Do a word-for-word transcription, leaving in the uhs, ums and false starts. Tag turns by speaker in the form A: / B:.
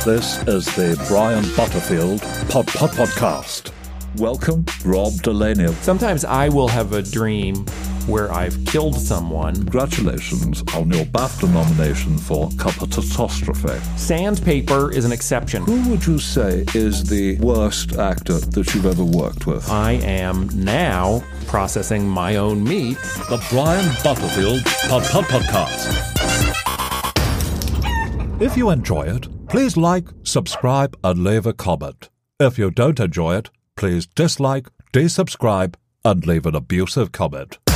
A: This is the Brian Butterfield Pod Pod Podcast. Welcome, Rob Delaney.
B: Sometimes I will have a dream where I've killed someone.
A: Congratulations on your BAFTA nomination for Catastrophe.
B: Sandpaper is an exception.
A: Who would you say is the worst actor that you've ever worked with?
B: I am now processing my own meat.
A: The Brian Butterfield Pod Pod Podcast. If you enjoy it, please like, subscribe, and leave a comment. If you don't enjoy it, please dislike, desubscribe, and leave an abusive comment.